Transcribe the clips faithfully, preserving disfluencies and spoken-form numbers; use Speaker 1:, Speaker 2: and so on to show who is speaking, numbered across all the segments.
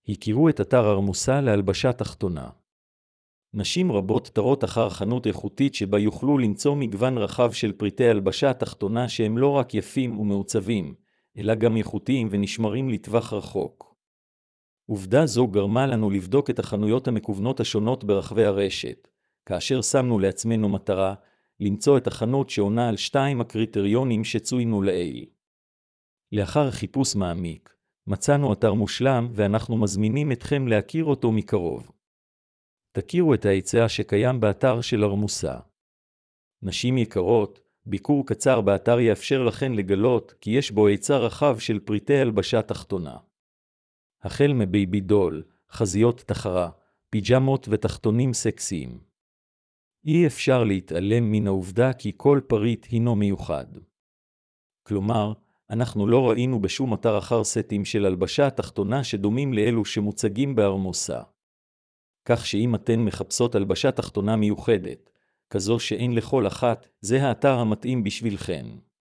Speaker 1: הכירו את אתר ארמוסה להלבשה תחתונה. נשים רבות תרות אחר חנות איכותית שבה יוכלו למצוא מגוון רחב של פריטי הלבשה תחתונה שהם לא רק יפים ומעוצבים, אלא גם איכותיים ונשמרים לטווח רחוק. עובדה זו גרמה לנו לבדוק את החנויות המקוונות השונות ברחבי הרשת, כאשר שמנו לעצמנו מטרה למצוא את החנות שעונה על שתיים הקריטריונים שצוינו לעיל. לאחר חיפוש מעמיק, מצאנו אתר מושלם ואנחנו מזמינים אתכם להכיר אותו מקרוב. תכירו את ההיצע שקיים באתר של ארמוסה. נשים יקרות, ביקור קצר באתר יאפשר לכן לגלות כי יש בו היצע רחב של פריטי הלבשה תחתונה. החל מבייבי דול, חזיות תחרה, פיג'מות ותחתונים סקסיים. אי אפשר להתעלם מן העובדה כי כל פריט הינו מיוחד. כלומר, אנחנו לא ראינו בשום אתר אחר סטים של הלבשה תחתונה שדומים לאלו שמוצגים בארמוסה. כך שאם אתן מחפשות הלבשה תחתונה מיוחדת, כזו שאין לכל אחת, זה האתר המתאים בשבילכן.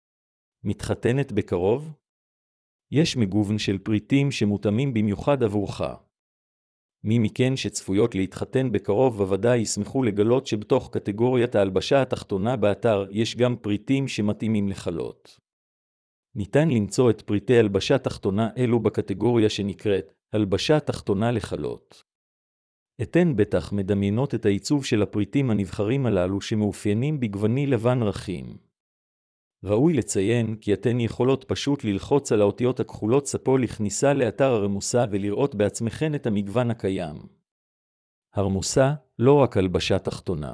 Speaker 1: מתחתנת בקרוב? יש מגוון של פריטים שמותאמים במיוחד עבורך. מי מכן שצפויות להתחתן בקרוב בוודאי ישמחו לגלות שבתוך קטגוריית ההלבשה התחתונה באתר יש גם פריטים שמתאימים לחלות. ניתן למצוא את פריטי הלבשה תחתונה אלו בקטגוריה שנקראת הלבשה תחתונה לחלות. אתן בטח מדמיינות את העיצוב של הפריטים הנבחרים הללו שמאופיינים בגווני לבן רכים. ראוי לציין כי אתן יכולות פשוט ללחוץ על האותיות הכחולות ספו לכניסה לאתר ארמוסה ולראות בעצמכן את המגוון הקיים. ארמוסה, לא רק הלבשה תחתונה.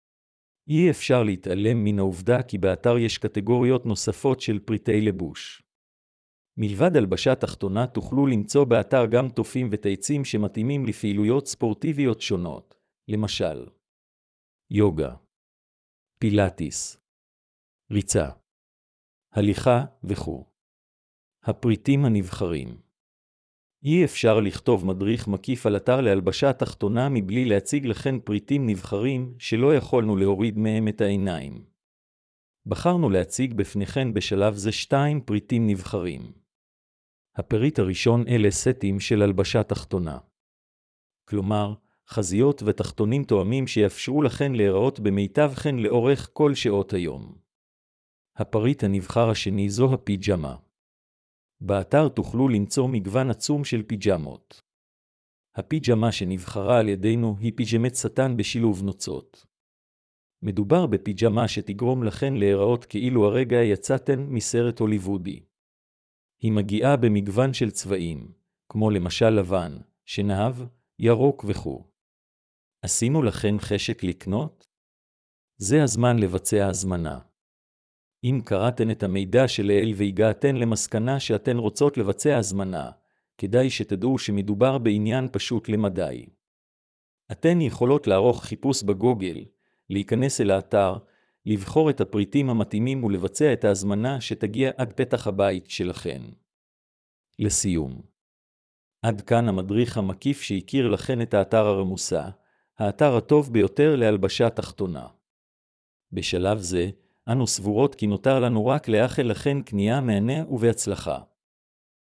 Speaker 1: אי אפשר להתעלם מן העובדה כי באתר יש קטגוריות נוספות של פריטי לבוש. מלבד הלבשה תחתונה תוכלו למצוא באתר גם תופים ותייצים שמתאימים לפעילויות ספורטיביות שונות, למשל יוגה, פילאטיס, ריצה, הליכה וכו'. הפריטים הנבחרים. אי אפשר לכתוב מדריך מקיף על אתר להלבשה תחתונה מבלי להציג לכן פריטים נבחרים שלא יכולנו להוריד מהם את העיניים. בחרנו להציג בפניכן בשלב זה שתיים פריטים נבחרים. הפריט הראשון אלה סטים של הלבשה תחתונה. כלומר, חזיות ותחתונים תואמים שיאפשרו לכן להיראות במיטבכן לאורך כל שעות היום. הפריט הנבחר השני זו הפיג'מה. באתר תוכלו למצוא מגוון עצום של פיג'מות. הפיג'מה שנבחרה על ידינו היא פיג'מת סטן בשילוב נוצות. מדובר בפיג'מה שתגרום לכן להיראות כאילו הרגע יצאתן מסרט הוליוודי. היא מגיעה במגוון של צבעים, כמו למשל לבן, שנהב, ירוק וכו'. עשינו לכן חשק לקנות? זה הזמן לבצע הזמנה. אם קראתן את המידע שלעיל והגעתן למסקנה שאתן רוצות לבצע הזמנה, כדאי שתדעו שמדובר בעניין פשוט למדי. אתן יכולות לערוך חיפוש בגוגל, להיכנס אל האתר, לבחור את הפריטים המתאימים ולבצע את ההזמנה שתגיע עד פתח הבית שלכן. לסיום. עד כאן המדריך המקיף שהכיר לכן את האתר ארמוסה, האתר הטוב ביותר להלבשה תחתונה. בשלב זה, אנו סבורות כי נותר לנו רק לאחל לכן קנייה מהנה ובהצלחה.